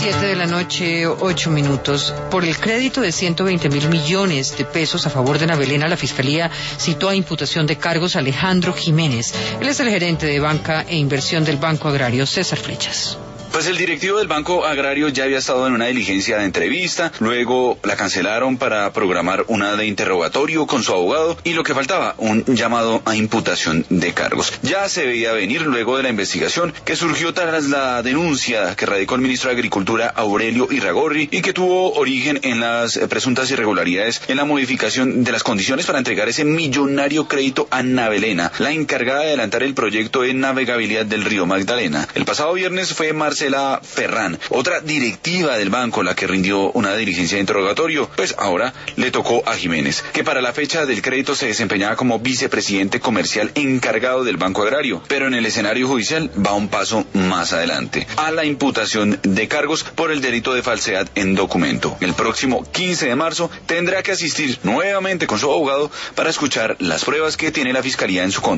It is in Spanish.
7:08 p.m. Por el crédito de 120.000 millones de pesos a favor de Navelena, la Fiscalía citó a imputación de cargos a Alejandro Jiménez. Él es el gerente de Banca e Inversión del Banco Agrario. César Flechas. Pues el directivo del Banco Agrario ya había estado en una diligencia de entrevista, luego la cancelaron para programar una de interrogatorio con su abogado y lo que faltaba, un llamado a imputación de cargos. Ya se veía venir luego de la investigación que surgió tras la denuncia que radicó el ministro de Agricultura Aurelio Irragorri y que tuvo origen en las presuntas irregularidades en la modificación de las condiciones para entregar ese millonario crédito a Navelena, la encargada de adelantar el proyecto de navegabilidad del río Magdalena. El pasado viernes fue Marcela Ferrán, otra directiva del banco, la que rindió una diligencia de interrogatorio. Pues ahora le tocó a Jiménez, que para la fecha del crédito se desempeñaba como vicepresidente comercial encargado del Banco Agrario, pero en el escenario judicial va un paso más adelante, a la imputación de cargos por el delito de falsedad en documento. El próximo 15 de marzo tendrá que asistir nuevamente con su abogado para escuchar las pruebas que tiene la Fiscalía en su contra.